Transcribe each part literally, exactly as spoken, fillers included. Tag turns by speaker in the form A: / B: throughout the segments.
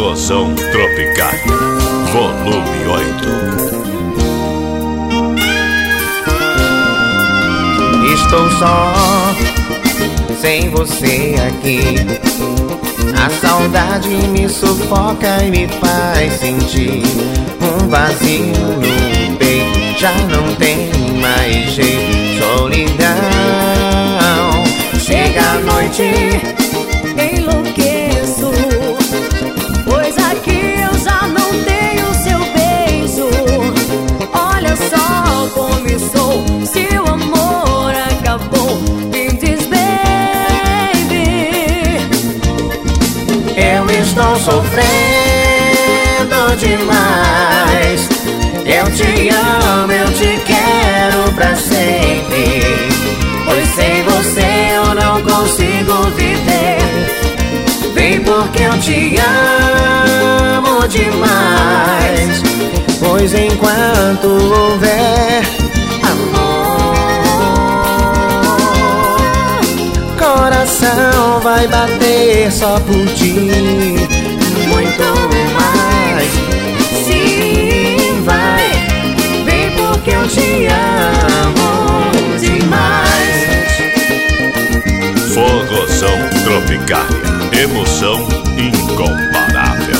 A: Forrozão Tropical, volume oito.
B: Estou só, sem você aqui. A saudade me sufoca e me faz sentir um vazio no peito. Já não tem mais jeito, solidão. Chega a noite,
C: enlouqueço, pois aqui eu já não tenho seu beijo. Olha só como estou, se o amor acabou, me diz, baby.
B: Eu estou sofrendo demais. Eu te amo, eu te quero pra sempre, pois sem você eu não consigo viver. Vem porque eu te amo demais, pois enquanto houver amor, coração vai bater só por ti. Muito mais, sim, vai. Vem porque eu te amo demais.
A: Forrozão Tropical, emoção incomparável.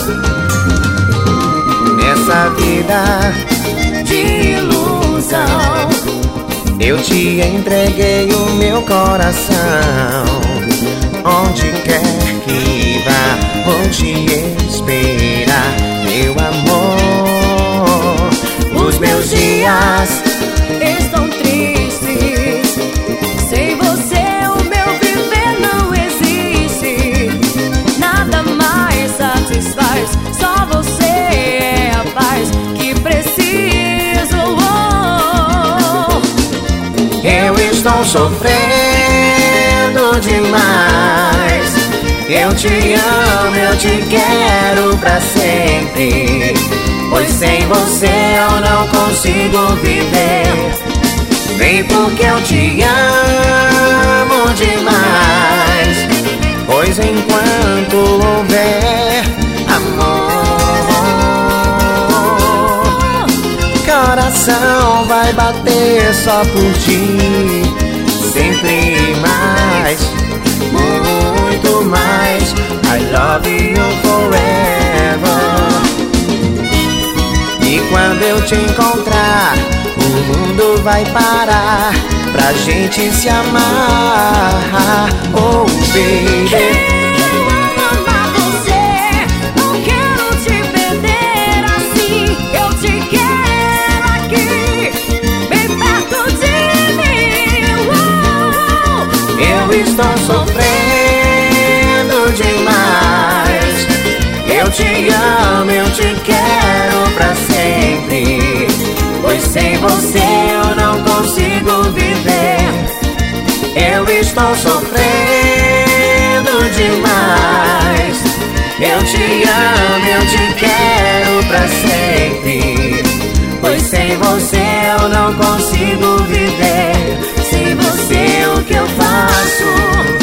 B: Nessa vida de ilusão, eu te entreguei o meu coração. Onde quer que vá, vou te esperar, meu amor. Os meus dias
C: Estão tristes, sem você o meu viver não existe. Nada mais satisfaz, só você é a paz que preciso. Oh,
B: eu estou sofrendo demais. Eu te amo, eu te quero pra sempre, pois sem você eu não consigo viver. Vem porque eu te amo demais, pois enquanto houver amor, coração vai bater só por ti. Sempre mais, muito mais. I love you forever. E quando eu te encontrar, o mundo vai parar pra gente se amar. Oh, baby,
C: quero amar você, não quero te perder assim. Eu te quero aqui, bem perto de mim. Oh,
B: eu estou sofrendo demais. Eu te amo, eu te quero pra sempre, pois sem você eu não consigo viver. Eu estou sofrendo demais. Eu te amo, eu te quero pra sempre, pois sem você eu não consigo viver. Sem você o que eu faço?